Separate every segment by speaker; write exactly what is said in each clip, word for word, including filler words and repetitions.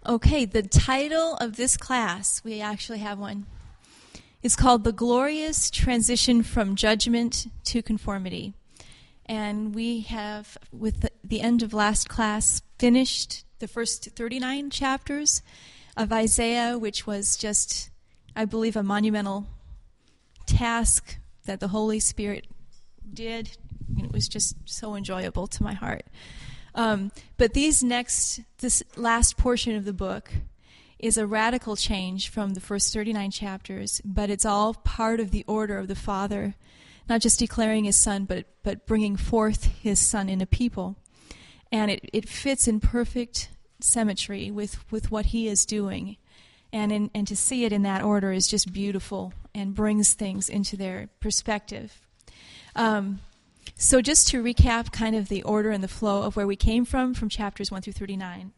Speaker 1: Okay, the title of this class, we actually have one, is called The Glorious Transition from Judgment to Conformity. And we have, with the, the end of last class, finished the first thirty-nine chapters of Isaiah, which was just, I believe, a monumental task that the Holy Spirit did. And it was just so enjoyable to my heart. Um, but these next, this last portion of the book is a radical change from the first thirty-nine chapters, but it's all part of the order of the Father, not just declaring his Son, but but bringing forth his Son in a people. And it, it fits in perfect symmetry with, with what he is doing. And, in, and to see it in that order is just beautiful and brings things into their perspective. Um So just to recap kind of the order and the flow of where we came from, from chapters one through thirty-nine,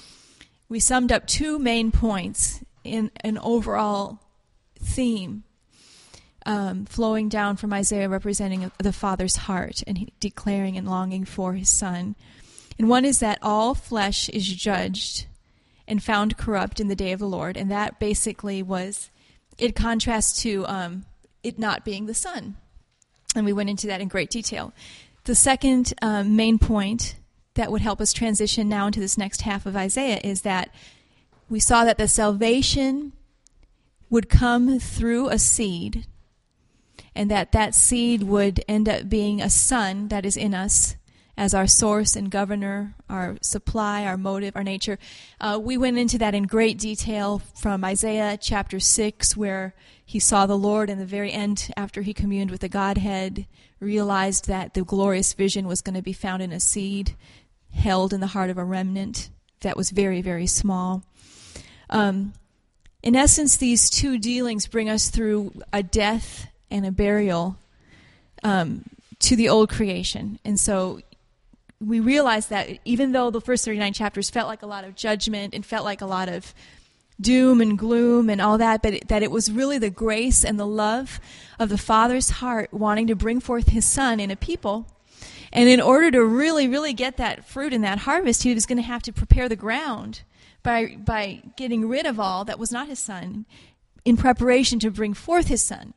Speaker 1: we summed up two main points in an overall theme um, flowing down from Isaiah representing the Father's heart and he declaring and longing for his Son. And one is that all flesh is judged and found corrupt in the day of the Lord, and that basically was, it contrasts to um, it not being the Son. And we went into that in great detail. The second um, main point that would help us transition now into this next half of Isaiah is that we saw that the salvation would come through a seed, and that that seed would end up being a Son that is in us as our source and governor, our supply, our motive, our nature. Uh, we went into that in great detail from Isaiah chapter six, where he saw the Lord in the very end after he communed with the Godhead, realized that the glorious vision was going to be found in a seed held in the heart of a remnant that was very, very small. Um, in essence, these two dealings bring us through a death and a burial um, to the old creation. And so we realize that even though the first thirty-nine chapters felt like a lot of judgment and felt like a lot of doom and gloom and all that, but it, that it was really the grace and the love of the Father's heart wanting to bring forth his Son in a people. And in order to really, really get that fruit and that harvest, he was going to have to prepare the ground by by getting rid of all that was not his Son in preparation to bring forth his Son.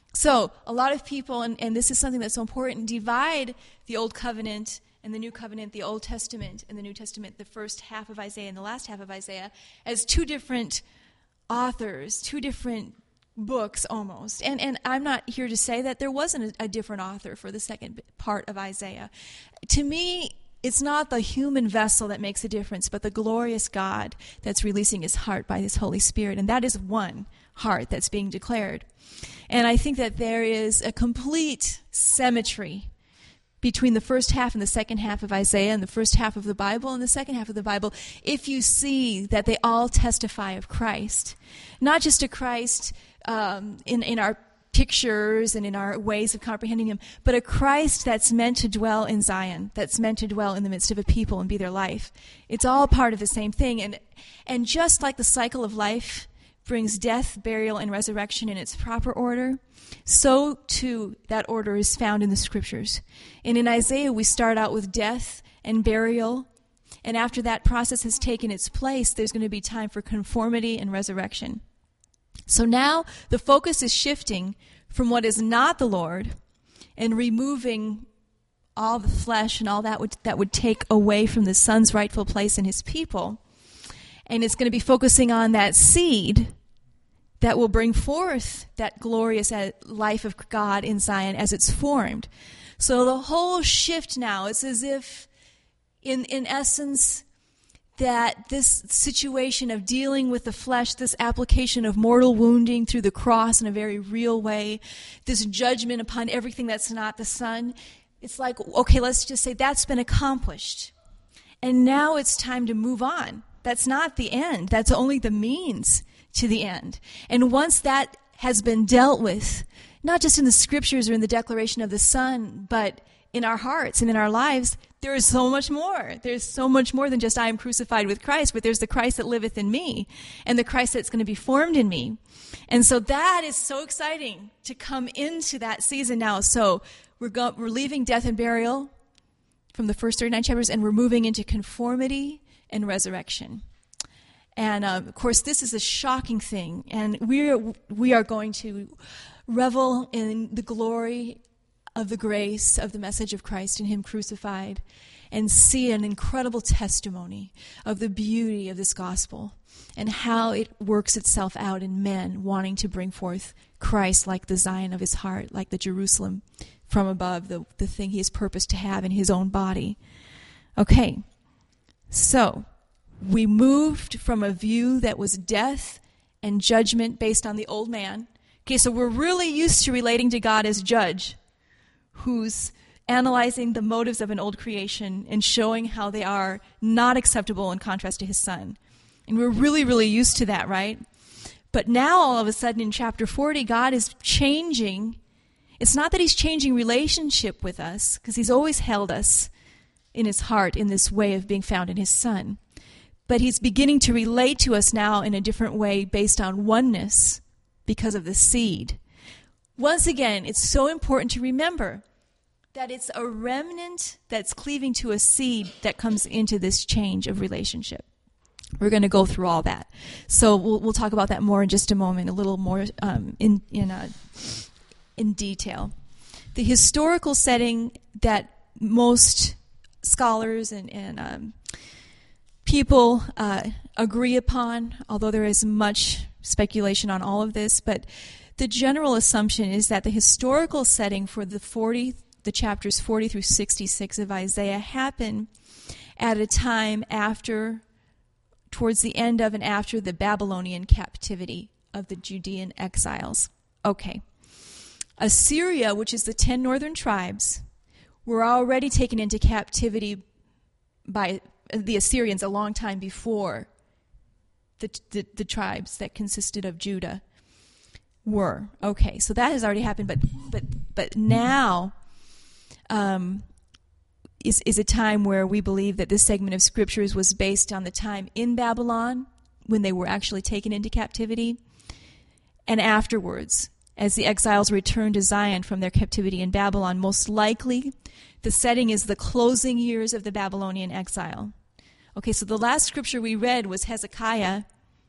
Speaker 1: So a lot of people, and, and this is something that's so important, divide the Old Covenant and the New Covenant, the Old Testament and the New Testament, the first half of Isaiah and the last half of Isaiah, as two different authors, two different books almost. And and I'm not here to say that there wasn't a, a different author for the second part of Isaiah. To me, it's not the human vessel that makes a difference, but the glorious God that's releasing his heart by his Holy Spirit. And that is one heart that's being declared. And I think that there is a complete symmetry between the first half and the second half of Isaiah and the first half of the Bible and the second half of the Bible, if you see that they all testify of Christ. Not just a Christ um, in, in our pictures and in our ways of comprehending him, but a Christ that's meant to dwell in Zion, that's meant to dwell in the midst of a people and be their life. It's all part of the same thing. And, and just like the cycle of life brings death, burial, and resurrection in its proper order, so too that order is found in the Scriptures. And in Isaiah, we start out with death and burial, and after that process has taken its place, there's going to be time for conformity and resurrection. So now the focus is shifting from what is not the Lord and removing all the flesh and all that would, that would take away from the Son's rightful place in his people. And it's going to be focusing on that seed that will bring forth that glorious life of God in Zion as it's formed. So the whole shift now is as if, in, in essence, that this situation of dealing with the flesh, this application of mortal wounding through the cross in a very real way, this judgment upon everything that's not the Son, it's like, okay, let's just say that's been accomplished. And now it's time to move on. That's not the end. That's only the means to the end. And once that has been dealt with, not just in the Scriptures or in the declaration of the Son, but in our hearts and in our lives, there is so much more. There's so much more than just I am crucified with Christ, but there's the Christ that liveth in me and the Christ that's going to be formed in me. And so that is so exciting to come into that season now. So we're go- we're leaving death and burial from the first thirty-nine chapters, and we're moving into conformity and resurrection. And um, of course, this is a shocking thing, and we are, we are going to revel in the glory of the grace of the message of Christ and Him crucified, and see an incredible testimony of the beauty of this gospel and how it works itself out in men wanting to bring forth Christ like the Zion of His heart, like the Jerusalem from above, the, the thing He has purposed to have in His own body. Okay, so we moved from a view that was death and judgment based on the old man. Okay, so we're really used to relating to God as judge, who's analyzing the motives of an old creation and showing how they are not acceptable in contrast to His Son. And we're really, really used to that, right? But now, all of a sudden, in chapter forty, God is changing. It's not that He's changing relationship with us, because He's always held us in His heart in this way of being found in His Son. But He's beginning to relate to us now in a different way based on oneness because of the seed. Once again, it's so important to remember that it's a remnant that's cleaving to a seed that comes into this change of relationship. We're going to go through all that. So we'll we'll talk about that more in just a moment, a little more um, in in uh, in detail. The historical setting that most scholars and, and um, people uh, agree upon, although there is much speculation on all of this, but the general assumption is that the historical setting for the forty, the chapters forty through sixty-six of Isaiah happen at a time after, towards the end of and after the Babylonian captivity of the Judean exiles. Okay. Assyria, which is the ten northern tribes, were already taken into captivity by the Assyrians a long time before the, the, the tribes that consisted of Judah were. Okay, so that has already happened, but but but now um, is is a time where we believe that this segment of scriptures was based on the time in Babylon when they were actually taken into captivity, and afterwards, as the exiles returned to Zion from their captivity in Babylon. Most likely, the setting is the closing years of the Babylonian exile. Okay, so the last scripture we read was Hezekiah,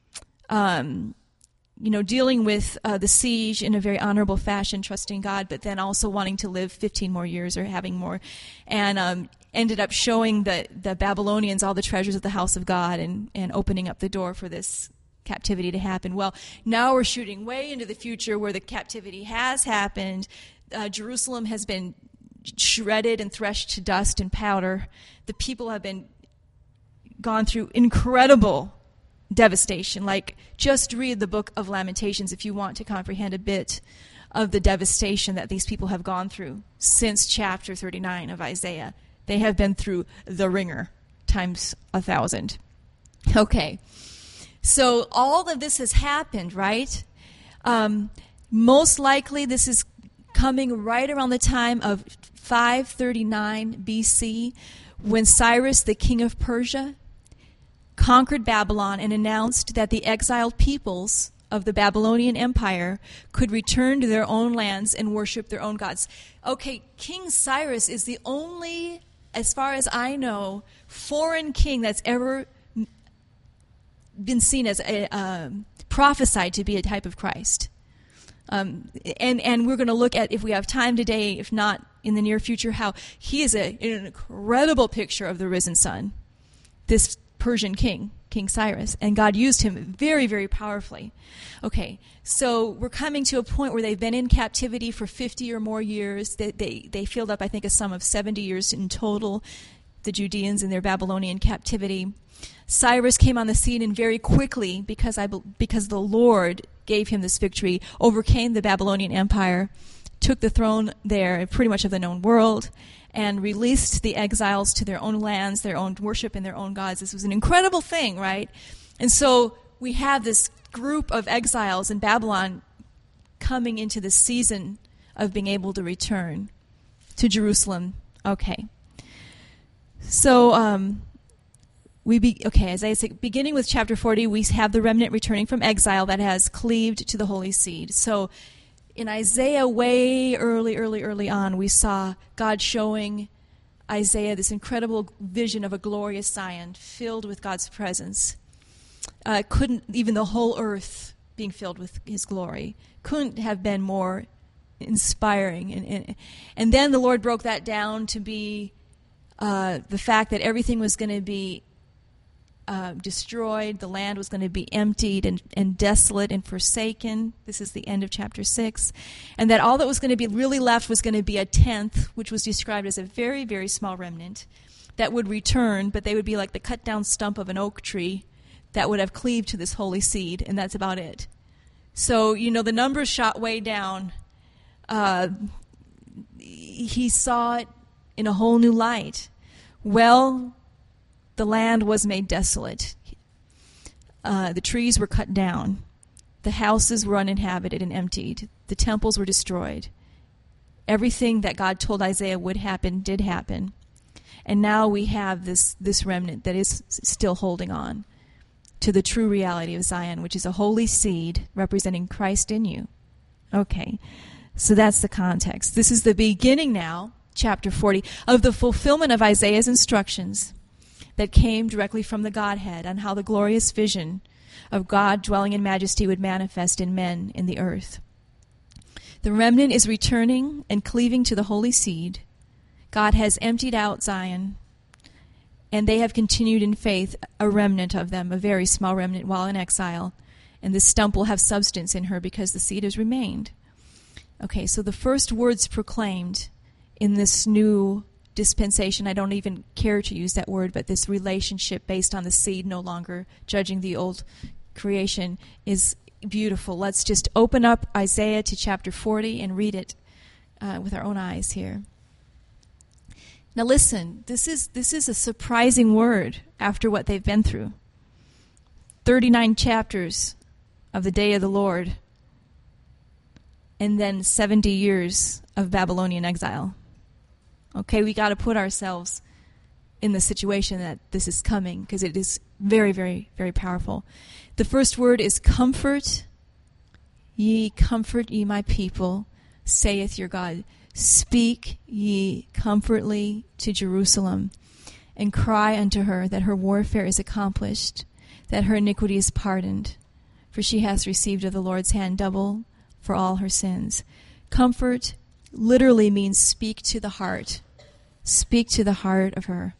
Speaker 1: um, you know, dealing with uh, the siege in a very honorable fashion, trusting God, but then also wanting to live fifteen more years or having more, and um, ended up showing the, the Babylonians all the treasures of the house of God and, and opening up the door for this captivity to happen. Well, now we're shooting way into the future where the captivity has happened. Uh, Jerusalem has been shredded and threshed to dust and powder. The people have been gone through incredible devastation. Like, just read the book of Lamentations if you want to comprehend a bit of the devastation that these people have gone through since chapter thirty-nine of Isaiah. They have been through the ringer times a thousand. Okay. So all of this has happened, right? Um, most likely this is coming right around the time of five thirty-nine B C, when Cyrus, the king of Persia, conquered Babylon and announced that the exiled peoples of the Babylonian Empire could return to their own lands and worship their own gods. Okay, King Cyrus is the only, as far as I know, foreign king that's ever been seen as a, uh, prophesied to be a type of Christ. Um, and, and we're going to look at, if we have time today, if not in the near future, how he is a, an incredible picture of the risen Son, this Persian king, King Cyrus, and God used him very, very powerfully. Okay, so we're coming to a point where they've been in captivity for fifty or more years. They, they, they filled up, I think, a sum of seventy years in total, the Judeans in their Babylonian captivity. Cyrus came on the scene and very quickly, because I because the Lord gave him this victory, overcame the Babylonian Empire, took the throne there, pretty much of the known world, and released the exiles to their own lands, their own worship, and their own gods. This was an incredible thing, right? And so we have this group of exiles in Babylon coming into the season of being able to return to Jerusalem. Okay. So, um, we be, okay, as I said, beginning with chapter forty, we have the remnant returning from exile that has cleaved to the holy seed. So, in Isaiah, way early, early, early on, we saw God showing Isaiah this incredible vision of a glorious Zion filled with God's presence. uh, couldn't, even the whole earth being filled with his glory, couldn't have been more inspiring. And, and, and then the Lord broke that down to be uh, the fact that everything was going to be uh, destroyed, the land was going to be emptied and, and desolate and forsaken. This is the end of chapter six. And that all that was going to be really left was going to be a tenth, which was described as a very, very small remnant that would return, but they would be like the cut down stump of an oak tree that would have cleaved to this holy seed, and that's about it. So, you know, the numbers shot way down. Uh, he saw it in a whole new light. Well, the land was made desolate. Uh, the trees were cut down. The houses were uninhabited and emptied. The temples were destroyed. Everything that God told Isaiah would happen did happen. And now we have this, this remnant that is still holding on to the true reality of Zion, which is a holy seed representing Christ in you. Okay, so that's the context. This is the beginning now, chapter forty, of the fulfillment of Isaiah's instructions that came directly from the Godhead on how the glorious vision of God dwelling in majesty would manifest in men in the earth. The remnant is returning and cleaving to the holy seed. God has emptied out Zion, and they have continued in faith, a remnant of them, a very small remnant, while in exile. And this stump will have substance in her because the seed has remained. Okay, so the first words proclaimed in this new dispensation, I don't even care to use that word, but this relationship based on the seed no longer judging the old creation is beautiful. Let's just open up Isaiah to chapter forty and read it uh, with our own eyes here. Now listen, this is this is a surprising word after what they've been through. thirty-nine chapters of the day of the Lord, and then seventy years of Babylonian exile. Okay, we got to put ourselves in the situation that this is coming, because it is very, very, very powerful. The first word is comfort. Ye comfort ye my people, saith your God. Speak ye comfortably to Jerusalem, and cry unto her that her warfare is accomplished, that her iniquity is pardoned, for she hath received of the Lord's hand double for all her sins. Comfort literally means speak to the heart. Speak to the heart of her.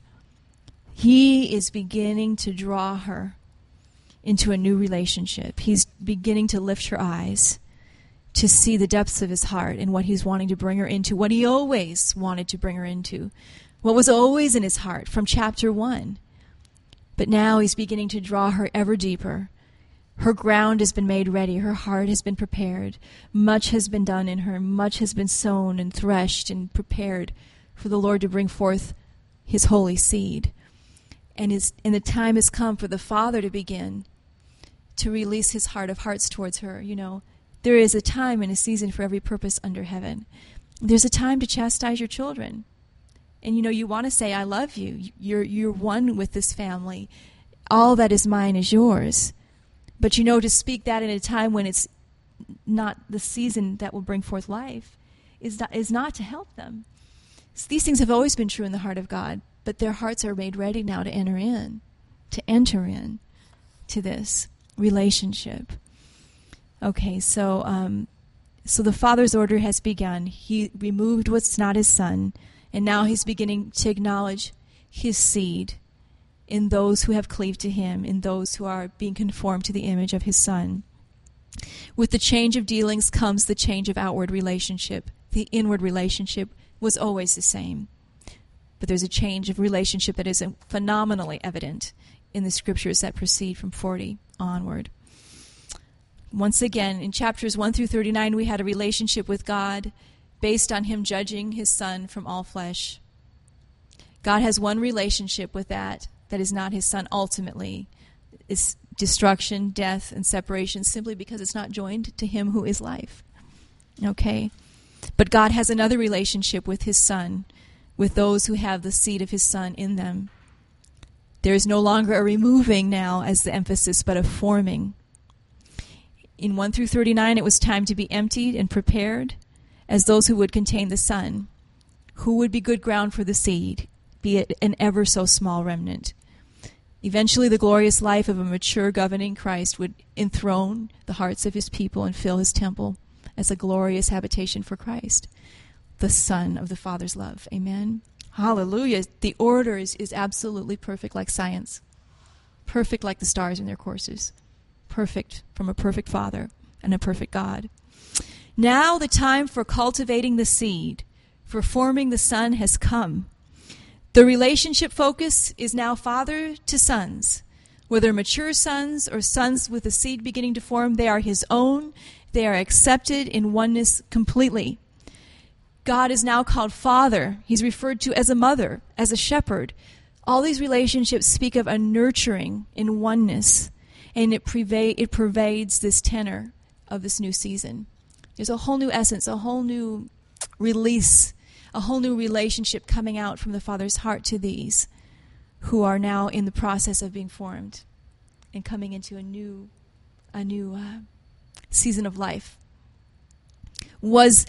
Speaker 1: He is beginning to draw her into a new relationship. He's beginning to lift her eyes to see the depths of his heart and what he's wanting to bring her into, what he always wanted to bring her into, what was always in his heart from chapter one. But now he's beginning to draw her ever deeper. Her ground has been made ready. Her heart has been prepared. Much has been done in her. Much has been sown and threshed and prepared for the Lord to bring forth his holy seed. And, his, and the time has come for the Father to begin to release his heart of hearts towards her. You know, there is a time and a season for every purpose under heaven. There's a time to chastise your children. And, you know, you want to say, I love you. You're, you're one with this family. All that is mine is yours. But, you know, to speak that in a time when it's not the season that will bring forth life is not, is not to help them. So these things have always been true in the heart of God, but their hearts are made ready now to enter in, to enter in to this relationship. Okay, so um, so the Father's order has begun. He removed what's not his son, and now he's beginning to acknowledge his seed in those who have cleaved to him, in those who are being conformed to the image of his son. With the change of dealings comes the change of outward relationship. The inward relationship was always the same. But there's a change of relationship that is phenomenally evident in the scriptures that proceed from forty onward. Once again, in chapters one through thirty-nine, we had a relationship with God based on him judging his son from all flesh. God has one relationship with that that is not his son ultimately. It's destruction, death, and separation simply because it's not joined to him who is life. Okay? But God has another relationship with his son, with those who have the seed of his son in them. There is no longer a removing now as the emphasis, but a forming. In one through thirty-nine, it was time to be emptied and prepared as those who would contain the son, who would be good ground for the seed, be it an ever so small remnant. Eventually, the glorious life of a mature governing Christ would enthrone the hearts of his people and fill his temple as a glorious habitation for Christ, the Son of the Father's love. Amen. Hallelujah. The order is, is absolutely perfect like science. Perfect like the stars in their courses. Perfect from a perfect Father and a perfect God. Now the time for cultivating the seed, for forming the Son has come. The relationship focus is now father to sons. Whether mature sons or sons with the seed beginning to form, they are his own. They are accepted in oneness completely. God is now called Father. He's referred to as a mother, as a shepherd. All these relationships speak of a nurturing in oneness, and it, pervade, it pervades this tenor of this new season. There's a whole new essence, a whole new release, a whole new relationship coming out from the Father's heart to these who are now in the process of being formed and coming into a new, a new uh, season of life. Was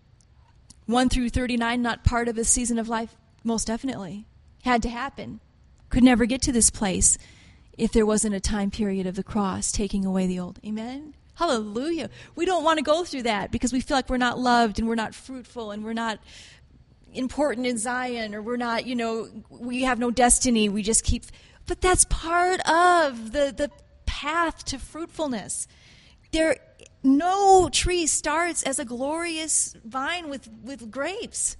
Speaker 1: one through thirty-nine not part of a season of life? Most definitely. Had to happen. Could never get to this place if there wasn't a time period of the cross taking away the old. Amen? Hallelujah. We don't want to go through that because we feel like we're not loved and we're not fruitful and we're not important in Zion, or we're not, you know, we have no destiny. We just keep, but that's part of the, the path to fruitfulness. There, no tree starts as a glorious vine with, with grapes.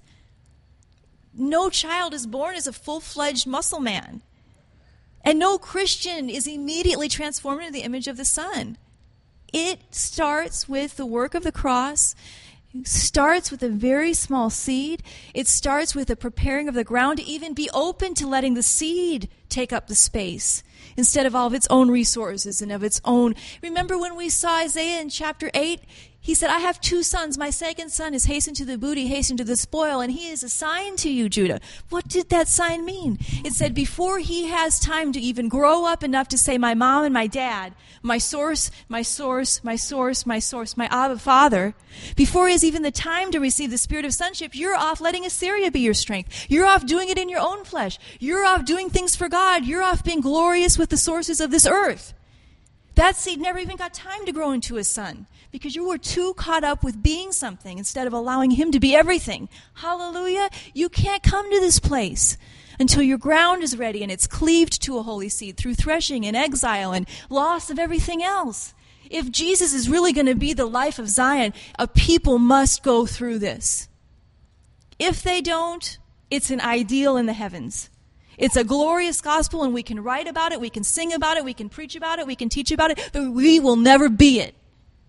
Speaker 1: No child is born as a full-fledged muscle man. And no Christian is immediately transformed into the image of the Son. It starts with the work of the cross. It starts with a very small seed. It starts with the preparing of the ground to even be open to letting the seed take up the space instead of all of its own resources and of its own. Remember when we saw Isaiah in chapter eight? He said, I have two sons. My second son is hastened to the booty, hastened to the spoil, and he is a sign to you, Judah. What did that sign mean? It said before he has time to even grow up enough to say, my mom and my dad, my source, my source, my source, my source, my Abba Father, before he has even the time to receive the spirit of sonship, you're off letting Assyria be your strength. You're off doing it in your own flesh. You're off doing things for God. You're off being glorious with the sources of this earth. That seed never even got time to grow into a son because you were too caught up with being something instead of allowing him to be everything. Hallelujah. You can't come to this place until your ground is ready and it's cleaved to a holy seed through threshing and exile and loss of everything else. If Jesus is really going to be the life of Zion, a people must go through this. If they don't, it's an ideal in the heavens. It's a glorious gospel, and we can write about it, we can sing about it, we can preach about it, we can teach about it, but we will never be it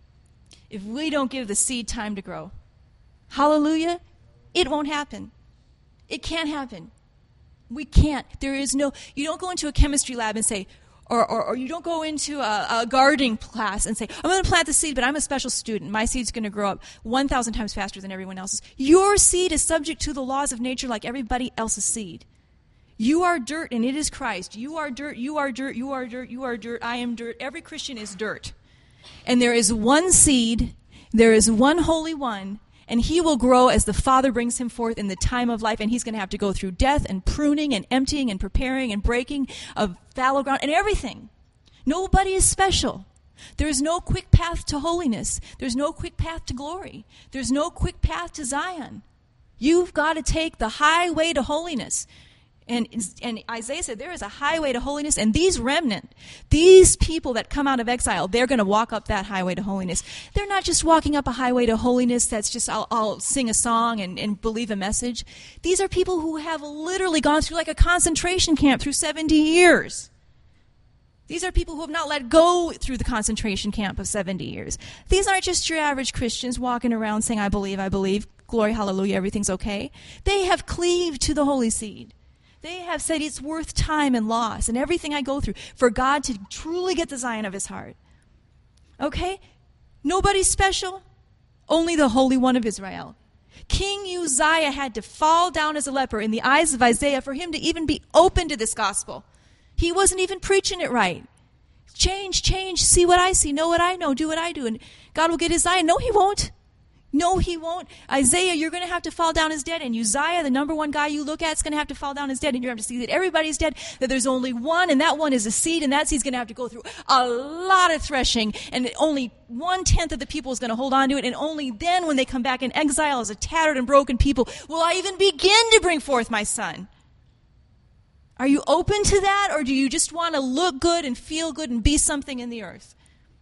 Speaker 1: if we don't give the seed time to grow. Hallelujah. It won't happen. It can't happen. We can't. There is no, you don't go into a chemistry lab and say, or, or, or you don't go into a, a gardening class and say, I'm going to plant the seed, but I'm a special student. My seed's going to grow up one thousand times faster than everyone else's. Your seed is subject to the laws of nature like everybody else's seed. You are dirt, and it is Christ. You are dirt, you are dirt, you are dirt, you are dirt, I am dirt. Every Christian is dirt. And there is one seed, there is one Holy One, and he will grow as the Father brings him forth in the time of life, and he's going to have to go through death and pruning and emptying and preparing and breaking of fallow ground and everything. Nobody is special. There is no quick path to holiness. There's no quick path to glory. There's no quick path to Zion. You've got to take the highway to holiness. And, and Isaiah said there is a highway to holiness, and these remnant, these people that come out of exile, they're going to walk up that highway to holiness. They're not just walking up a highway to holiness that's just, I'll, I'll sing a song and, and believe a message. These are people who have literally gone through like a concentration camp through seventy years. These are people who have not let go through the concentration camp of seventy years. These aren't just your average Christians walking around saying, I believe, I believe, glory, hallelujah, everything's okay. They have cleaved to the holy seed. They have said it's worth time and loss and everything I go through for God to truly get the Zion of his heart. Okay? Nobody's special. Only the Holy One of Israel. King Uzziah had to fall down as a leper in the eyes of Isaiah for him to even be open to this gospel. He wasn't even preaching it right. Change, change, see what I see, know what I know, do what I do, and God will get his Zion. No, he won't. No, he won't. Isaiah, you're going to have to fall down as dead. And Uzziah, the number one guy you look at, is going to have to fall down as dead. And you're going to have to see that everybody's dead, that there's only one, and that one is a seed, and that seed's going to have to go through a lot of threshing, and only one-tenth of the people is going to hold on to it, and only then, when they come back in exile as a tattered and broken people, will I even begin to bring forth my son. Are you open to that, or do you just want to look good and feel good and be something in the earth?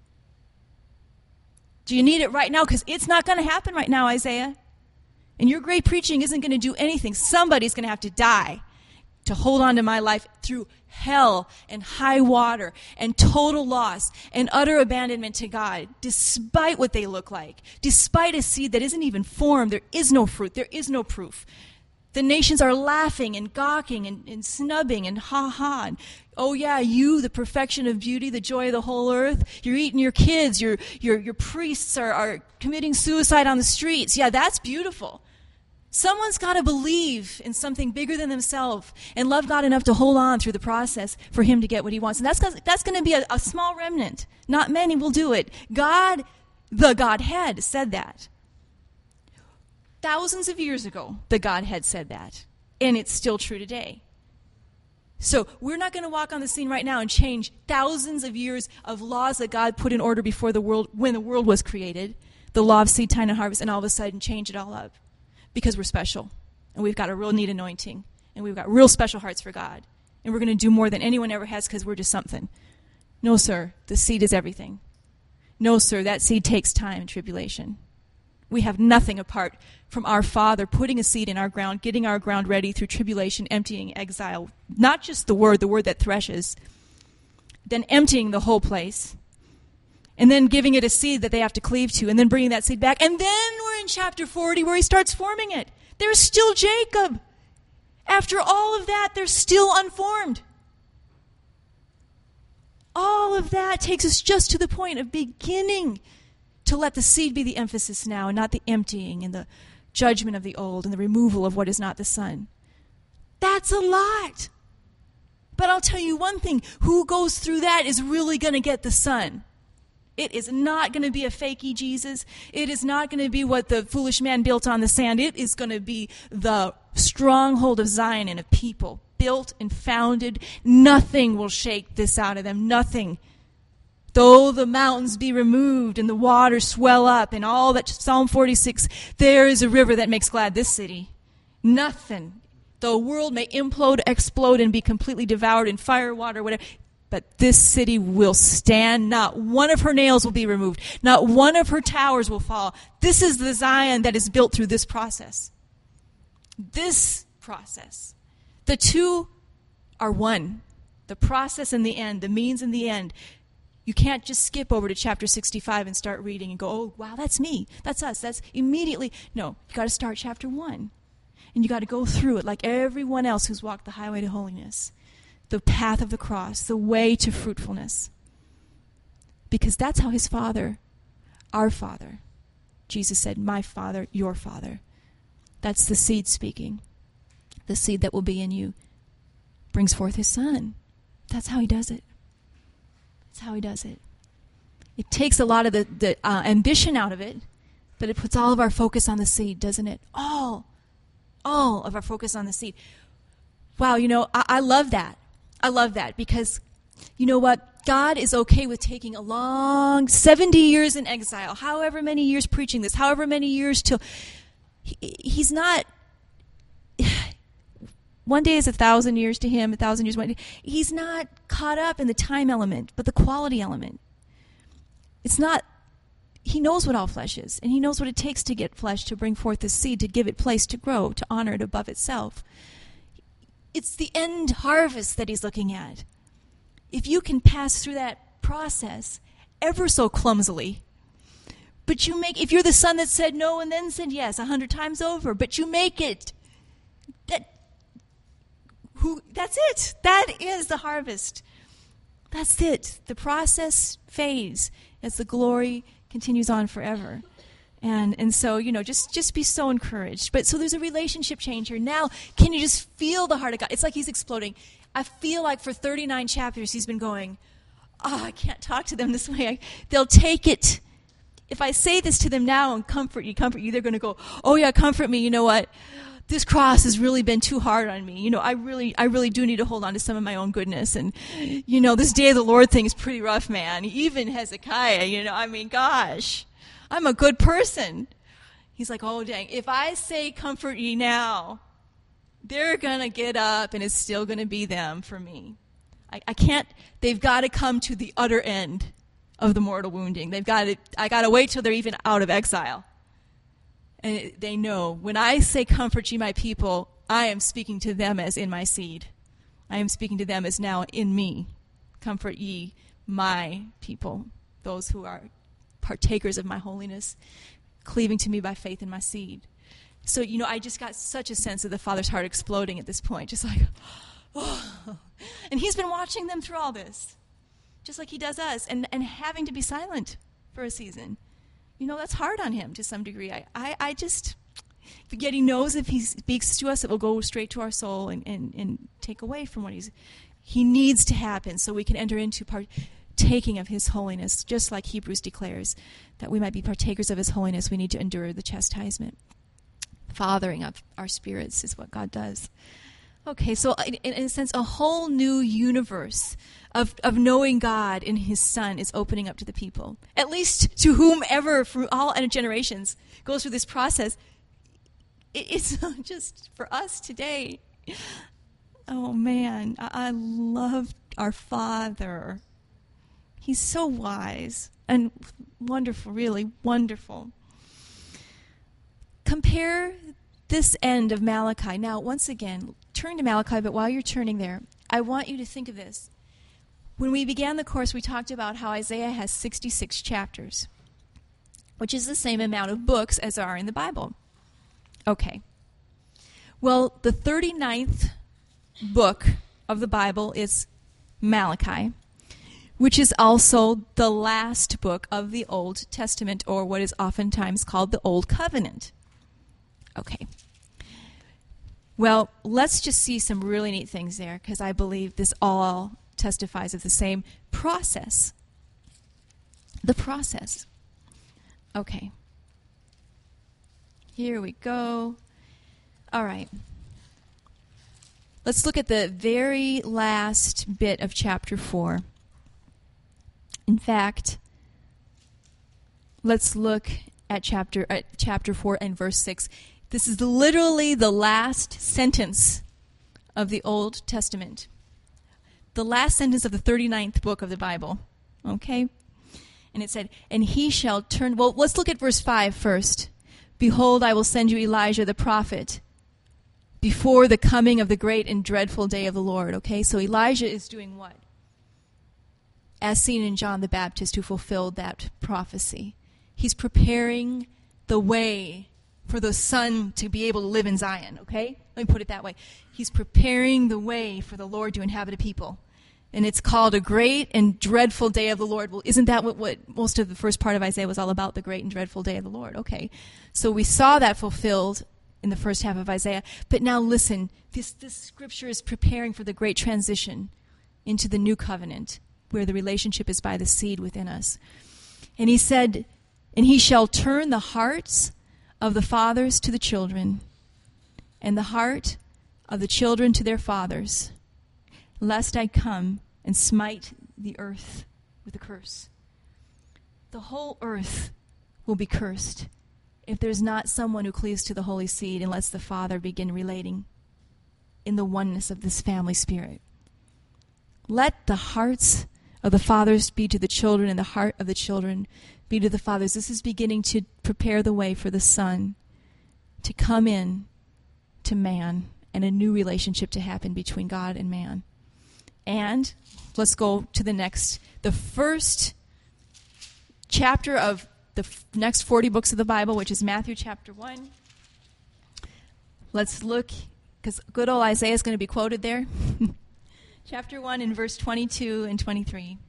Speaker 1: Do you need it right now? Because it's not going to happen right now, Isaiah. And your great preaching isn't going to do anything. Somebody's going to have to die to hold on to my life through hell and high water and total loss and utter abandonment to God, despite what they look like, despite a seed that isn't even formed. There is no fruit. There is no proof. The nations are laughing and gawking and, and snubbing and ha-ha. And, oh, yeah, you, the perfection of beauty, the joy of the whole earth. You're eating your kids. Your, your, your priests are, are committing suicide on the streets. Yeah, that's beautiful. Someone's got to believe in something bigger than themselves and love God enough to hold on through the process for him to get what he wants. And that's, that's going to be a, a small remnant. Not many will do it. God, the Godhead, said that. Thousands of years ago, the Godhead said that, and it's still true today. So we're not going to walk on the scene right now and change thousands of years of laws that God put in order before the world, when the world was created, the law of seed, time, and harvest, and all of a sudden change it all up because we're special, and we've got a real neat anointing, and we've got real special hearts for God, and we're going to do more than anyone ever has because we're just something. No, sir, the seed is everything. No, sir, that seed takes time and tribulation. We have nothing apart from our Father putting a seed in our ground, getting our ground ready through tribulation, emptying, exile. Not just the word, the word that threshes. Then emptying the whole place. And then giving it a seed that they have to cleave to. And then bringing that seed back. And then we're in chapter forty where he starts forming it. There's still Jacob. After all of that, they're still unformed. All of that takes us just to the point of beginning to let the seed be the emphasis now and not the emptying and the judgment of the old and the removal of what is not the son. That's a lot. But I'll tell you one thing, who goes through that is really going to get the son. It is not going to be a fakey Jesus. It is not going to be what the foolish man built on the sand. It is going to be the stronghold of Zion and a people built and founded. Nothing will shake this out of them. Nothing. Though the mountains be removed and the waters swell up and all that, Psalm forty-six, there is a river that makes glad this city. Nothing. The world may implode, explode, and be completely devoured in fire, water, whatever. But this city will stand. Not one of her nails will be removed. Not one of her towers will fall. This is the Zion that is built through this process. This process. The two are one. The process and the end. The means and the end. You can't just skip over to chapter sixty-five and start reading and go, oh, wow, that's me. That's us. That's immediately. No, you got to start chapter one. And you got to go through it like everyone else who's walked the highway to holiness. The path of the cross, the way to fruitfulness. Because that's how his Father, our Father, Jesus said, my Father, your Father. That's the seed speaking. The seed that will be in you brings forth his Son. That's how he does it. That's how he does it. It takes a lot of the, the uh, ambition out of it, but it puts all of our focus on the seed, doesn't it? All, all of our focus on the seed. Wow, you know, I, I love that. I love that because, you know what? God is okay with taking a long seventy years in exile, however many years preaching this, however many years till... He, he's not... One day is a thousand years to him, a thousand years one day. He's not caught up in the time element, but the quality element. It's not... He knows what all flesh is, and he knows what it takes to get flesh, to bring forth the seed, to give it place to grow, to honor it above itself. It's the end harvest that he's looking at. If you can pass through that process ever so clumsily, but you make, if you're the son that said no and then said yes a hundred times over, but you make it, that, who, that's it. That is the harvest. That's it. The process fades as the glory continues on forever. And and so, you know, just, just be so encouraged. But so there's a relationship change here. Now, can you just feel the heart of God? It's like he's exploding. I feel like for thirty-nine chapters he's been going, oh, I can't talk to them this way. I, they'll take it if I say this to them now and comfort you, comfort you, they're going to go, oh yeah, comfort me. You know what? This cross has really been too hard on me. You know, I really, I really do need to hold on to some of my own goodness. And, you know, this day of the Lord thing is pretty rough, man. Even Hezekiah, you know, I mean, gosh, I'm a good person. He's like, oh dang, if I say comfort ye now, they're going to get up and it's still going to be them for me. I, I can't, they've got to come to the utter end of the mortal wounding. They've got to, I got to wait till they're even out of exile. And they know, when I say comfort ye my people, I am speaking to them as in my seed. I am speaking to them as now in me. Comfort ye my people, those who are partakers of my holiness, cleaving to me by faith in my seed. So, you know, I just got such a sense of the Father's heart exploding at this point, just like, oh. And he's been watching them through all this, just like he does us, and, and having to be silent for a season. You know, that's hard on him to some degree. I, I, I just, yet he knows if he speaks to us, it will go straight to our soul and, and, and take away from what he's, he needs to happen so we can enter into partaking of his holiness, just like Hebrews declares, that we might be partakers of his holiness, we need to endure the chastisement. Fathering up our spirits is what God does. Okay, so in, in a sense, a whole new universe of, of knowing God in his Son is opening up to the people. At least to whomever, through all generations, goes through this process. It, it's just for us today. Oh, man, I, I love our Father. He's so wise and wonderful, really wonderful. Compare this end of Malachi. Now, once again, turn to Malachi, but while you're turning there, I want you to think of this. When we began the course, we talked about how Isaiah has sixty-six chapters, which is the same amount of books as are in the Bible. Okay. Well, the thirty-ninth book of the Bible is Malachi, which is also the last book of the Old Testament, or what is oftentimes called the Old Covenant. Okay. Well, let's just see some really neat things there, because I believe this all testifies of the same process. The process. Okay. Here we go. All right. Let's look at the very last bit of chapter four. In fact, let's look at chapter at chapter four and verse six. This is literally the last sentence of the Old Testament. The last sentence of the thirty-ninth book of the Bible. Okay? And it said, and he shall turn... Well, let's look at verse five first. Behold, I will send you Elijah the prophet before the coming of the great and dreadful day of the Lord. Okay? So Elijah is doing what? As seen in John the Baptist, who fulfilled that prophecy. He's preparing the way for the Son to be able to live in Zion, okay? Let me put it that way. He's preparing the way for the Lord to inhabit a people. And it's called a great and dreadful day of the Lord. Well, isn't that what, what most of the first part of Isaiah was all about, the great and dreadful day of the Lord? Okay. So we saw that fulfilled in the first half of Isaiah. But now listen, this, this scripture is preparing for the great transition into the new covenant, where the relationship is by the seed within us. And he said, and he shall turn the hearts of the fathers to the children, and the heart of the children to their fathers, lest I come and smite the earth with a curse. The whole earth will be cursed if there's not someone who cleaves to the Holy Seed and lets the Father begin relating in the oneness of this family spirit. Let the hearts of the fathers be to the children, and the heart of the children be to the fathers. This is beginning to prepare the way for the Son to come in to man and a new relationship to happen between God and man. And let's go to the next, the first chapter of the f- next forty books of the Bible, which is Matthew chapter one. Let's look, because good old Isaiah is going to be quoted there. Chapter one in verse twenty-two and twenty-three.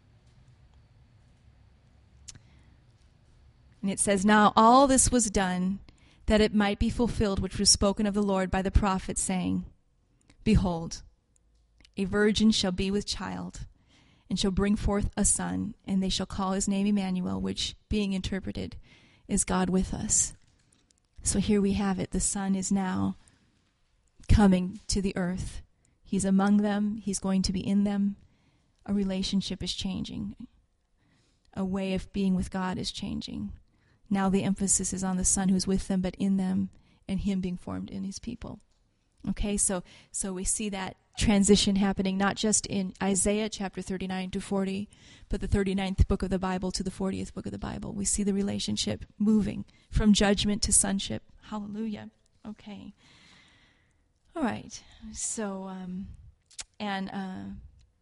Speaker 1: And it says, now all this was done, that it might be fulfilled, which was spoken of the Lord by the prophet, saying, behold, a virgin shall be with child, and shall bring forth a son, and they shall call his name Emmanuel, which, being interpreted, is God with us. So here we have it. The Son is now coming to the earth. He's among them. He's going to be in them. A relationship is changing. A way of being with God is changing. Now the emphasis is on the Son who's with them, but in them, and him being formed in his people. Okay, so so we see that transition happening not just in Isaiah chapter thirty-nine to forty, but the thirty-ninth book of the Bible to the fortieth book of the Bible. We see the relationship moving from judgment to sonship. Hallelujah. Okay. All right. So, um, and uh,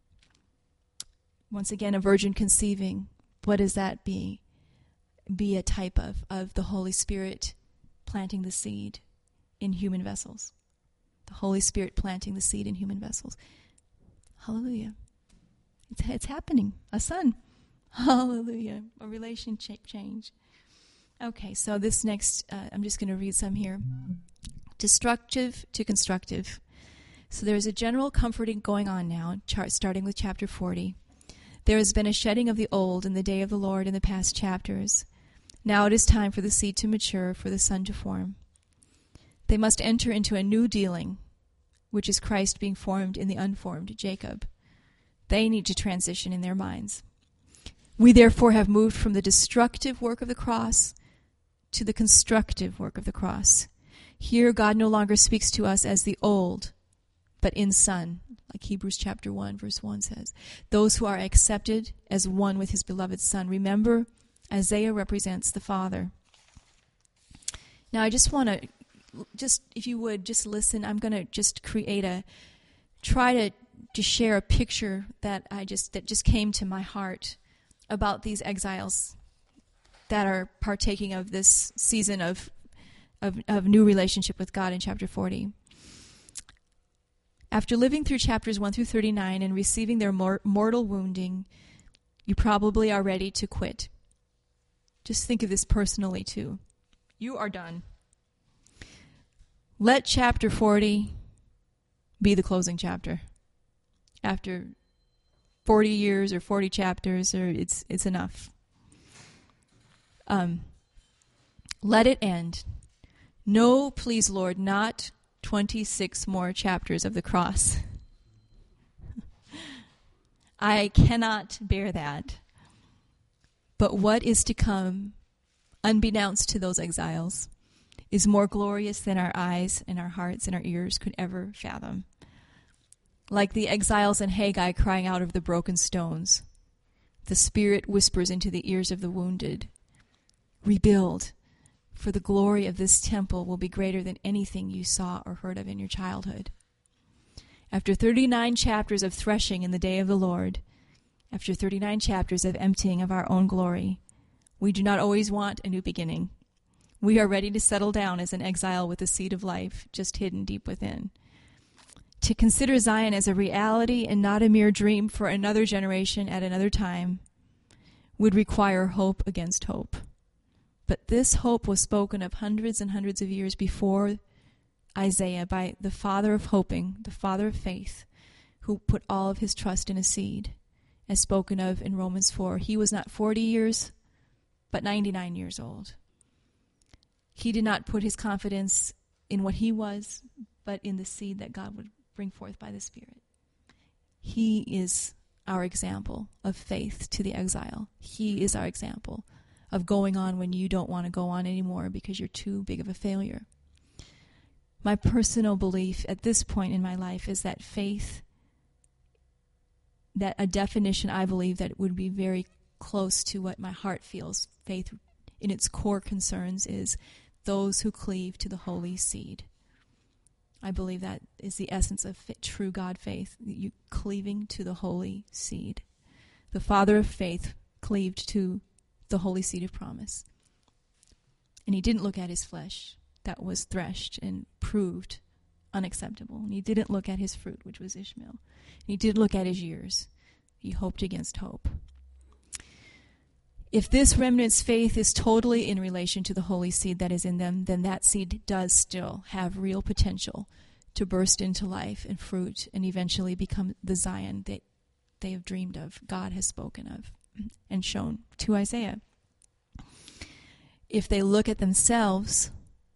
Speaker 1: once again, a virgin conceiving. What does that be? Be a type of, of the Holy Spirit planting the seed in human vessels. The Holy Spirit planting the seed in human vessels. Hallelujah. It's, it's happening. A son. Hallelujah. A relationship change. Okay, so this next, uh, I'm just going to read some here. Destructive to constructive. So there's a general comforting going on now, chart, starting with chapter forty. There has been a shedding of the old in the day of the Lord in the past chapters. Now it is time for the seed to mature, for the son to form. They must enter into a new dealing, which is Christ being formed in the unformed Jacob. They need to transition in their minds. We therefore have moved from the destructive work of the cross to the constructive work of the cross. Here God no longer speaks to us as the old, but in Son, like Hebrews chapter one, verse one says. Those who are accepted as one with his beloved Son. Remember, Isaiah represents the Father. Now I just want to, just if you would, just listen. I'm going to just create a, try to, to share a picture that I just, that just came to my heart about these exiles that are partaking of this season of, of, of new relationship with God in chapter forty. After living through chapters one through thirty-nine and receiving their mor- mortal wounding, you probably are ready to quit. Just think of this personally too. You are done. Let chapter forty be the closing chapter. After forty years or forty chapters, or it's it's enough. Um, let it end. No, please, Lord, not twenty-six more chapters of the cross. I cannot bear that. But what is to come, unbeknownst to those exiles, is more glorious than our eyes and our hearts and our ears could ever fathom. Like the exiles in Haggai crying out of the broken stones, the Spirit whispers into the ears of the wounded, rebuild, for the glory of this temple will be greater than anything you saw or heard of in your childhood. After thirty-nine chapters of threshing in the day of the Lord, after thirty-nine chapters of emptying of our own glory, we do not always want a new beginning. We are ready to settle down as an exile with the seed of life just hidden deep within. To consider Zion as a reality and not a mere dream for another generation at another time would require hope against hope. But this hope was spoken of hundreds and hundreds of years before Isaiah by the father of hoping, the father of faith, who put all of his trust in a seed, as spoken of in Romans four. He was not forty years, but ninety-nine years old. He did not put his confidence in what he was, but in the seed that God would bring forth by the Spirit. He is our example of faith to the exile. He is our example of going on when you don't want to go on anymore because you're too big of a failure. My personal belief at this point in my life is that faith, that a definition I believe that would be very close to what my heart feels, faith in its core concerns, is those who cleave to the holy seed. I believe that is the essence of true God faith, you cleaving to the holy seed. The father of faith cleaved to the holy seed of promise. And he didn't look at his flesh that was threshed and proved unacceptable. And he didn't look at his fruit, which was Ishmael. And he did look at his years. He hoped against hope. If this remnant's faith is totally in relation to the holy seed that is in them, then that seed does still have real potential to burst into life and fruit and eventually become the Zion that they have dreamed of, God has spoken of and shown to Isaiah. If they look at themselves,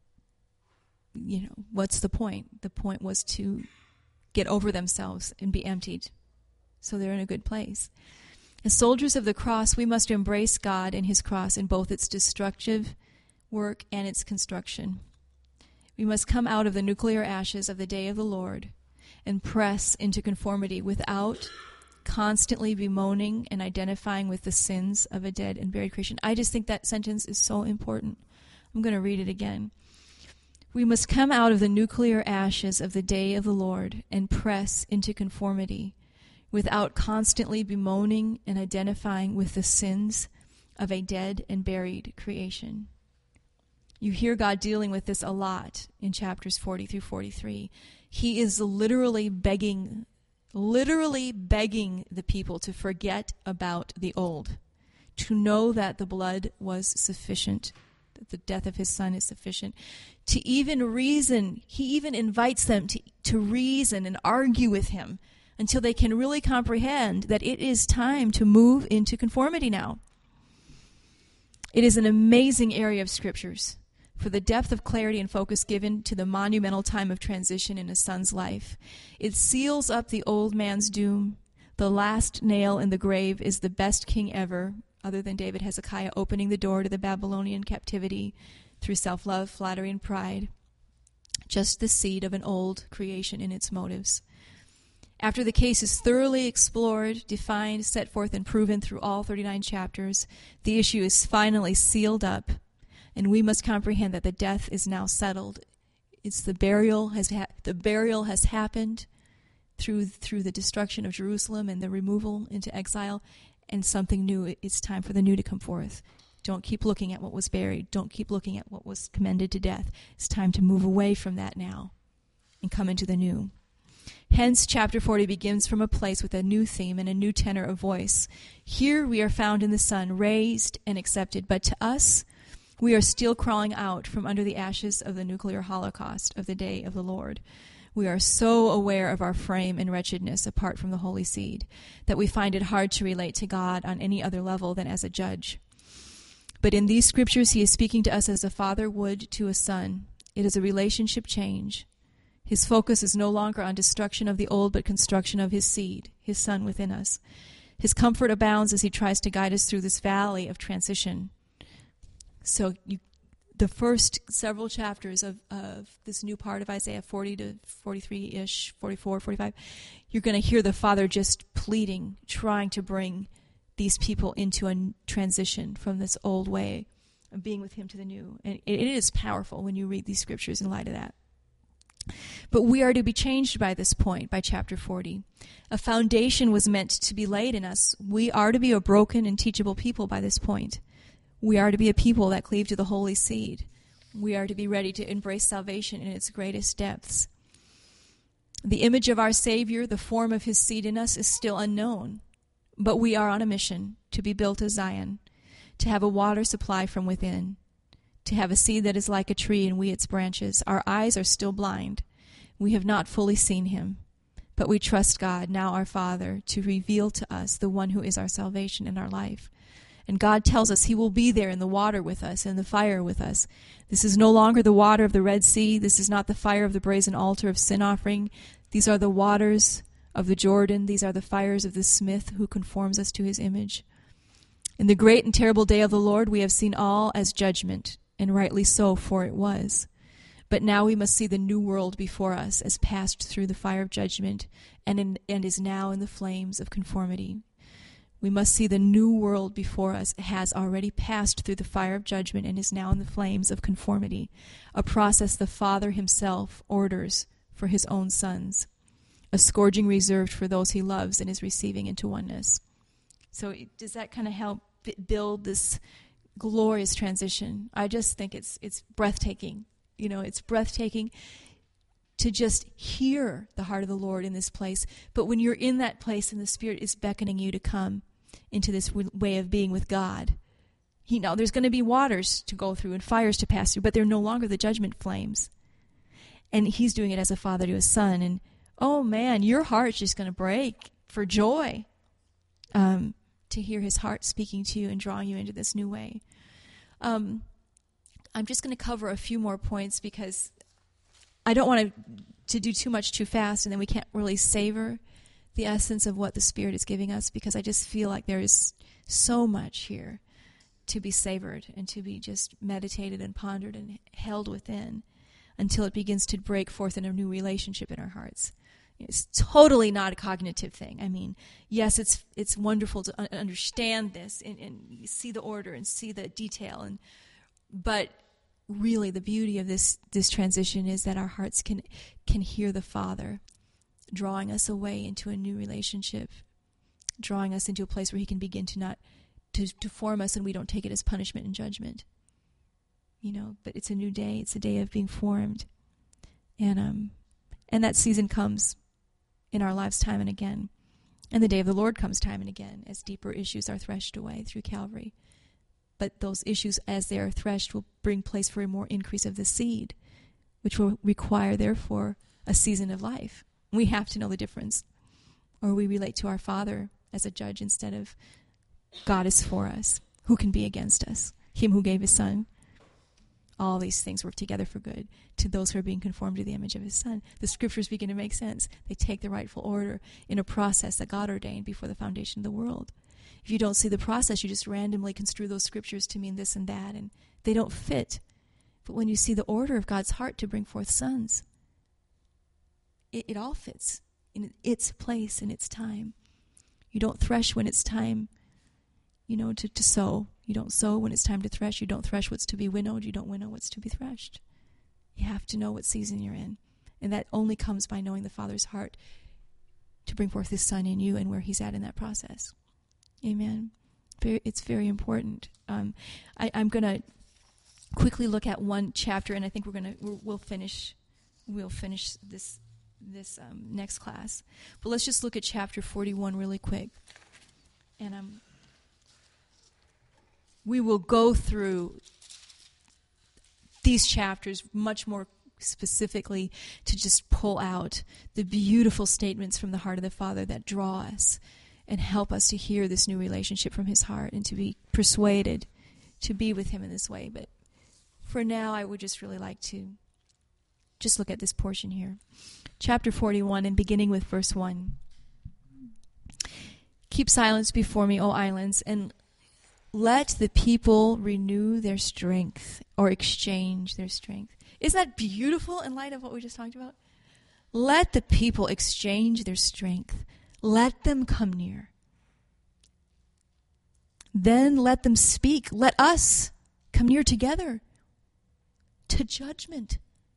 Speaker 1: you know, what's the point? The point was to get over themselves and be emptied, so they're in a good place. As soldiers of the cross, we must embrace God and his cross in both its destructive work and its construction. We must come out of the nuclear ashes of the day of the Lord and press into conformity without constantly bemoaning and identifying with the sins of a dead and buried creation. I just think that sentence is so important. I'm going to read it again. We must come out of the nuclear ashes of the day of the Lord and press into conformity without constantly bemoaning and identifying with the sins of a dead and buried creation. You hear God dealing with this a lot in chapters forty through forty-three. He is literally begging, literally begging the people to forget about the old, to know that the blood was sufficient, that the death of his son is sufficient, to even reason. He even invites them to, to reason and argue with him until they can really comprehend that it is time to move into conformity now. It is an amazing area of scriptures for the depth of clarity and focus given to the monumental time of transition in a son's life. It seals up the old man's doom. The last nail in the grave is the best king ever, other than David Hezekiah, opening the door to the Babylonian captivity through self-love, flattery, and pride. Just the seed of an old creation in its motives. After the case is thoroughly explored, defined, set forth, and proven through all thirty-nine chapters, the issue is finally sealed up, and we must comprehend that the death is now settled. It's the burial has ha- the burial has happened through through the destruction of Jerusalem and the removal into exile, and something new. It's time for the new to come forth. Don't keep looking at what was buried. Don't keep looking at what was commended to death. It's time to move away from that now and come into the new. Hence, chapter forty begins from a place with a new theme and a new tenor of voice. Here we are found in the Son, raised and accepted, but to us, we are still crawling out from under the ashes of the nuclear holocaust of the day of the Lord. We are so aware of our frame and wretchedness apart from the Holy Seed that we find it hard to relate to God on any other level than as a judge. But in these scriptures, he is speaking to us as a father would to a son. It is a relationship change. His focus is no longer on destruction of the old, but construction of his seed, his son within us. His comfort abounds as he tries to guide us through this valley of transition. So you, the first several chapters of, of this new part of Isaiah forty to forty-three-ish, forty-four, forty-five, you're going to hear the Father just pleading, trying to bring these people into a transition from this old way of being with him to the new. And it, it is powerful when you read these scriptures in light of that. But we are to be changed by this point, by chapter forty. A foundation was meant to be laid in us. We are to be a broken and teachable people by this point. We are to be a people that cleave to the Holy Seed. We are to be ready to embrace salvation in its greatest depths. The image of our Savior, the form of his seed in us, is still unknown. But we are on a mission to be built as Zion, to have a water supply from within, to have a seed that is like a tree and we its branches. Our eyes are still blind. We have not fully seen him. But we trust God, now our Father, to reveal to us the one who is our salvation in our life. And God tells us he will be there in the water with us, in the fire with us. This is no longer the water of the Red Sea. This is not the fire of the brazen altar of sin offering. These are the waters of the Jordan. These are the fires of the smith who conforms us to his image. In the great and terrible day of the Lord, we have seen all as judgment, and rightly so, for it was. But now we must see the new world before us as passed through the fire of judgment and, in, and is now in the flames of conformity. We must see the new world before us has already passed through the fire of judgment and is now in the flames of conformity, a process the Father himself orders for his own sons, a scourging reserved for those he loves and is receiving into oneness. So does that kind of help build this glorious transition? I just think it's it's breathtaking. You know, it's breathtaking to just hear the heart of the Lord in this place. But when you're in that place and the Spirit is beckoning you to come into this way of being with God, He now there's going to be waters to go through and fires to pass through, but they're no longer the judgment flames. And He's doing it as a father to a son. And, oh man, your heart's just going to break for joy um, to hear his heart speaking to you and drawing you into this new way. Um, I'm just going to cover a few more points because I don't want to, to do too much too fast, and then we can't really savor the essence of what the Spirit is giving us, because I just feel like there is so much here to be savored and to be just meditated and pondered and held within until it begins to break forth in a new relationship in our hearts. It's totally not a cognitive thing. I mean, yes, it's it's wonderful to un- understand this and, and see the order and see the detail, and but really the beauty of this this transition is that our hearts can can hear the Father drawing us away into a new relationship, drawing us into a place where he can begin to not to, to form us, and we don't take it as punishment and judgment. You know, but it's a new day. It's a day of being formed. And um and that season comes in our lives time and again. And the day of the Lord comes time and again as deeper issues are threshed away through Calvary. But those issues, as they are threshed, will bring place for a more increase of the seed, which will require, therefore, a season of life. We have to know the difference, or we relate to our Father as a judge instead of God is for us. Who can be against us? Him who gave his Son. All these things work together for good to those who are being conformed to the image of his Son. The scriptures begin to make sense. They take the rightful order in a process that God ordained before the foundation of the world. If you don't see the process, you just randomly construe those scriptures to mean this and that, and they don't fit. But when you see the order of God's heart to bring forth sons, It, it all fits in its place and its time. You don't thresh when it's time, you know, to, to sow. You don't sow when it's time to thresh. You don't thresh what's to be winnowed. You don't winnow what's to be threshed. You have to know what season you're in. And that only comes by knowing the Father's heart to bring forth his Son in you and where he's at in that process. Amen. Very, it's very important. Um, I, I'm going to quickly look at one chapter, and I think we're going to we'll finish. We'll finish this. this um, next class. But let's just look at chapter forty-one really quick. And um, we will go through these chapters much more specifically to just pull out the beautiful statements from the heart of the Father that draw us and help us to hear this new relationship from his heart and to be persuaded to be with him in this way. But for now, I would just really like to just look at this portion here. Chapter forty-one, and beginning with verse one. Keep silence before me, O islands, and let the people renew their strength, or exchange their strength. Isn't that beautiful in light of what we just talked about? Let the people exchange their strength. Let them come near. Then let them speak. Let us come near together to judgment.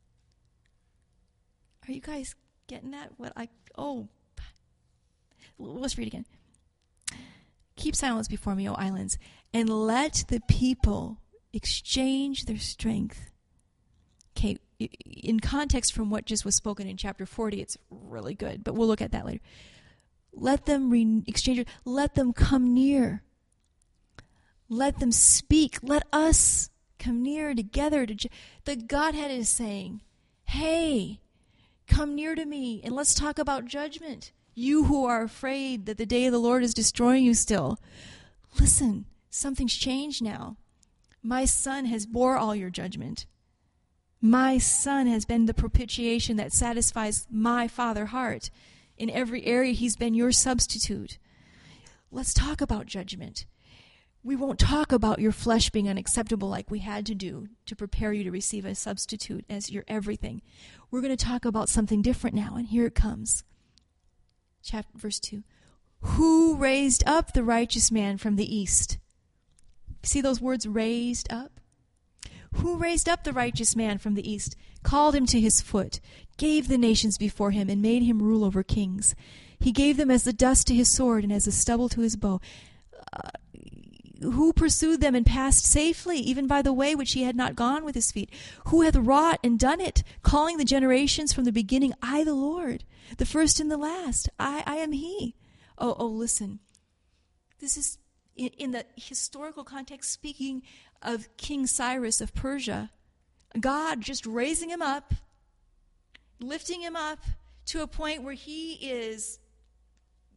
Speaker 1: Are you guys getting that? What I oh, let's read again. Keep silence before me, O islands, and let the people exchange their strength. Okay, in context from what just was spoken in chapter forty, it's really good, but we'll look at that later. Let them re- exchange it. Let them come near. Let them speak. Let us come near together. To ju- the Godhead is saying, hey, come near to me and let's talk about judgment. You who are afraid that the day of the Lord is destroying you still. Listen, something's changed now. My Son has bore all your judgment. My Son has been the propitiation that satisfies my Father heart. In every area, he's been your substitute. Let's talk about judgment. We won't talk about your flesh being unacceptable like we had to do to prepare you to receive a substitute as your everything. We're going to talk about something different now, and here it comes. Chapter, verse two. Who raised up the righteous man from the east? See those words, raised up? Who raised up the righteous man from the east, called him to his foot, gave the nations before him, and made him rule over kings? He gave them as the dust to his sword and as the stubble to his bow. Uh, who pursued them and passed safely, even by the way which he had not gone with his feet? Who hath wrought and done it, calling the generations from the beginning, I the Lord, the first and the last, I, I am he. Oh, oh, listen. This is, in, in the historical context, speaking of King Cyrus of Persia, God just raising him up, lifting him up to a point where he is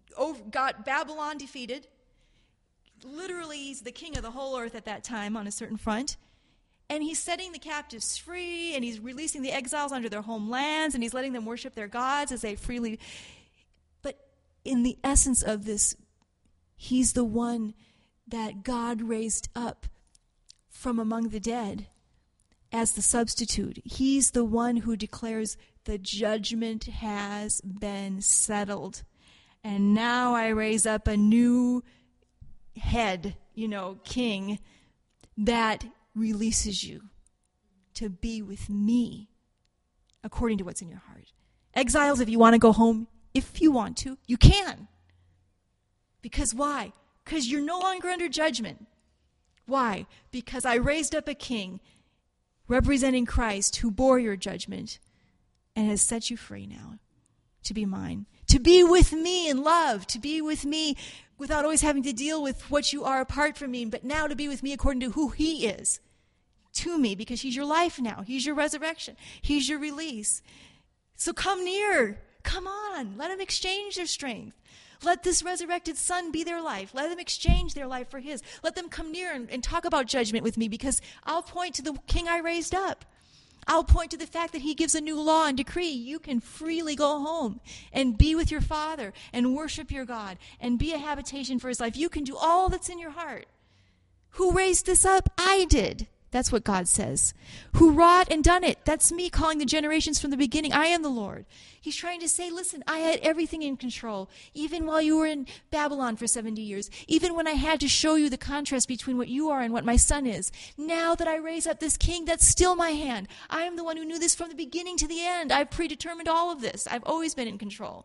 Speaker 1: over, got Babylon defeated. Literally, he's the king of the whole earth at that time on a certain front. And he's setting the captives free, and he's releasing the exiles under their homelands, and he's letting them worship their gods as they freely... But in the essence of this, he's the one that God raised up from among the dead as the substitute. He's the one who declares the judgment has been settled. And now I raise up a new head, you know, king, that releases you to be with me according to what's in your heart. Exiles, if you want to go home, if you want to, you can. Because why? Because you're no longer under judgment. Why? Because I raised up a king representing Christ who bore your judgment and has set you free now to be mine. To be with me in love, to be with me without always having to deal with what you are apart from me, but now to be with me according to who he is to me, because he's your life now. He's your resurrection. He's your release. So come near. Come on. Let them exchange their strength. Let this resurrected son be their life. Let them exchange their life for his. Let them come near and, and talk about judgment with me, because I'll point to the king I raised up. I'll point to the fact that he gives a new law and decree. You can freely go home and be with your Father and worship your God and be a habitation for his life. You can do all that's in your heart. Who raised this up? I did. That's what God says. Who wrought and done it? That's me calling the generations from the beginning. I am the Lord. He's trying to say, listen, I had everything in control, even while you were in Babylon for seventy years, even when I had to show you the contrast between what you are and what my son is. Now that I raise up this king, that's still my hand. I am the one who knew this from the beginning to the end. I've predetermined all of this. I've always been in control.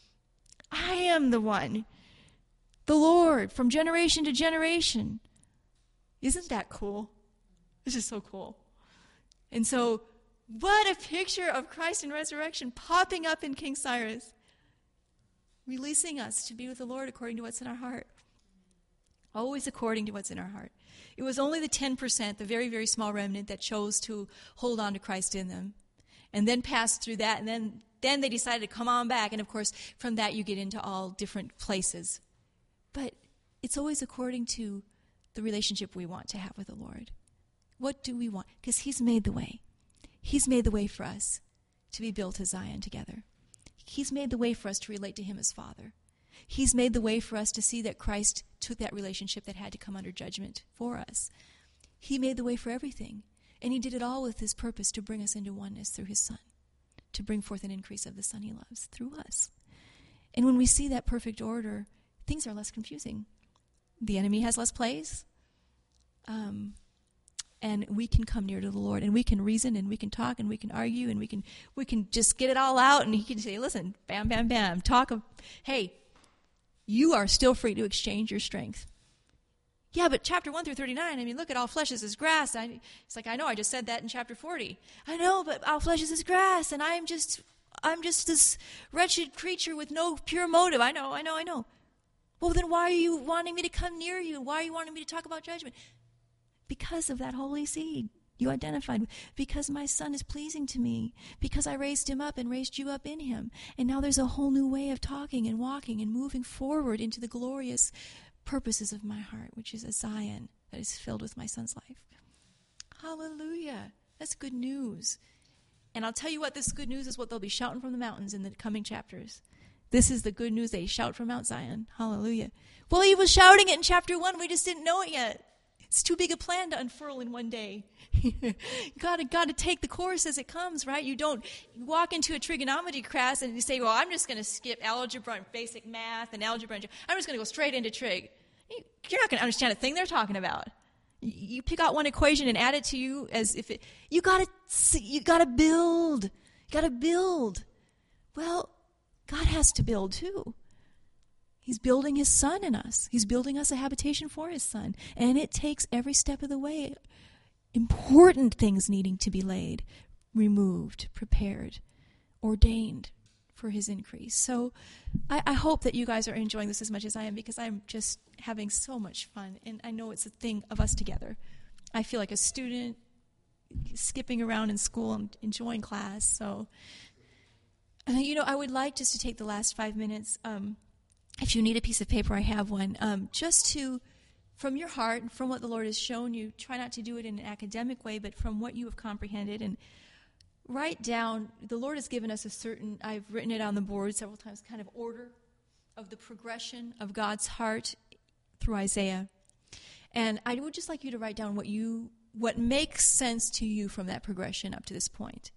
Speaker 1: I am the one, the Lord, from generation to generation. Isn't that cool? This is so cool. And so, what a picture of Christ and resurrection popping up in King Cyrus, releasing us to be with the Lord according to what's in our heart. Always according to what's in our heart. It was only the ten percent, the very, very small remnant, that chose to hold on to Christ in them, and then passed through that, and then, then they decided to come on back. And of course, from that you get into all different places. But it's always according to the relationship we want to have with the Lord. What do we want? Because he's made the way. He's made the way for us to be built as Zion together. He's made the way for us to relate to him as Father. He's made the way for us to see that Christ took that relationship that had to come under judgment for us. He made the way for everything. And he did it all with his purpose to bring us into oneness through his Son, to bring forth an increase of the Son he loves through us. And when we see that perfect order, things are less confusing. The enemy has less place. Um... And we can come near to the Lord, and we can reason, and we can talk, and we can argue, and we can we can just get it all out, and he can say, listen, bam, bam, bam, talk of, hey, you are still free to exchange your strength. Yeah, but chapter one through thirty-nine, I mean, look at all flesh is as grass. I, it's like, I know, I just said that in chapter forty. I know, but all flesh is as grass, and I'm just, I'm just this wretched creature with no pure motive. I know, I know, I know. Well, then why are you wanting me to come near you? Why are you wanting me to talk about judgment? Because of that holy seed you identified with. Because my son is pleasing to me. Because I raised him up and raised you up in him. And now there's a whole new way of talking and walking and moving forward into the glorious purposes of my heart, which is a Zion that is filled with my son's life. Hallelujah. That's good news. And I'll tell you what, this good news is what they'll be shouting from the mountains in the coming chapters. This is the good news they shout from Mount Zion. Hallelujah. Well, he was shouting it in chapter one. We just didn't know it yet. It's too big a plan to unfurl in one day. you gotta, gotta take the course as it comes, right? You don't walk into a trigonometry class and you say, well, I'm just going to skip algebra and basic math and algebra. And I'm just going to go straight into trig. You're not going to understand a thing they're talking about. You pick out one equation and add it to you as if it, you gotta, you gotta build. You gotta build. Well, God has to build too. He's building his son in us. He's building us a habitation for his son. And it takes every step of the way important things needing to be laid, removed, prepared, ordained for his increase. So I, I hope that you guys are enjoying this as much as I am, because I'm just having so much fun. And I know it's a thing of us together. I feel like a student skipping around in school and enjoying class. So, uh, you know, I would like just to take the last five minutes um, if you need a piece of paper, I have one. Um, just to, from your heart, and from what the Lord has shown you, try not to do it in an academic way, but from what you have comprehended, and write down, the Lord has given us a certain, I've written it on the board several times, kind of order of the progression of God's heart through Isaiah. And I would just like you to write down what you, what makes sense to you from that progression up to this point.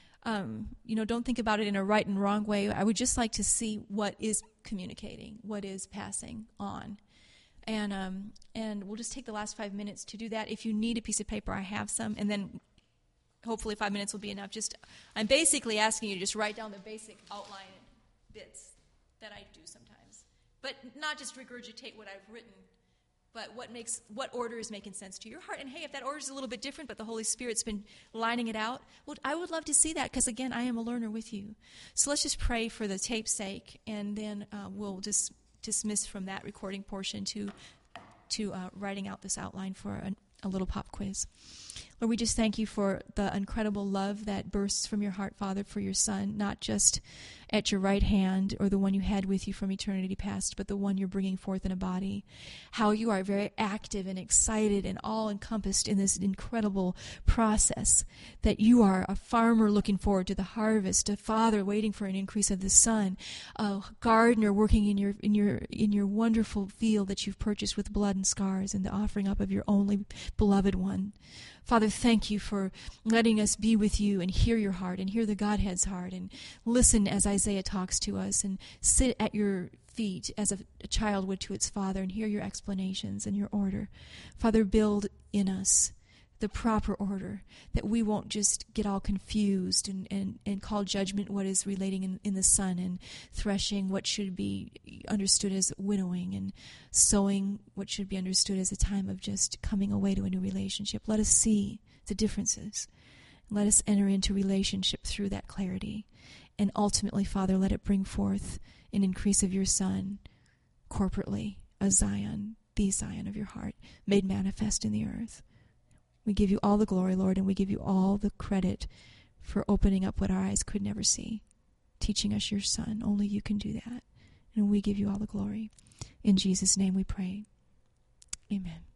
Speaker 1: Um, you know, don't think about it in a right and wrong way. I would just like to see what is communicating, what is passing on. And um, and we'll just take the last five minutes to do that. If you need a piece of paper, I have some. And then hopefully five minutes will be enough. Just I'm basically asking you to just write down the basic outline bits that I do sometimes. But not just regurgitate what I've written, but what makes what order is making sense to your heart. And hey, if that order is a little bit different, but the Holy Spirit's been lining it out, well, I would love to see that, because again, I am a learner with you. So let's just pray for the tape's sake, and then uh, we'll just dismiss from that recording portion to to uh, writing out this outline for a, a little pop quiz. Lord, we just thank you for the incredible love that bursts from your heart, Father, for your Son, not just at your right hand or the one you had with you from eternity past, but the one you're bringing forth in a body. How you are very active and excited and all encompassed in this incredible process, that you are a farmer looking forward to the harvest, a father waiting for an increase of the son, a gardener working in your in your in your wonderful field that you've purchased with blood and scars and the offering up of your only beloved one. Father, thank you for letting us be with you and hear your heart and hear the Godhead's heart and listen as Isaiah talks to us and sit at your feet as a, a child would to its father and hear your explanations and your order. Father, build in us the proper order, that we won't just get all confused and, and, and call judgment what is relating in, in the sun, and threshing what should be understood as winnowing, and sowing what should be understood as a time of just coming away to a new relationship. Let us see the differences. Let us enter into relationship through that clarity. And ultimately, Father, let it bring forth an increase of your Son corporately, a Zion, the Zion of your heart, made manifest in the earth. We give you all the glory, Lord, and we give you all the credit for opening up what our eyes could never see, teaching us your Son. Only you can do that. And we give you all the glory. In Jesus' name we pray. Amen.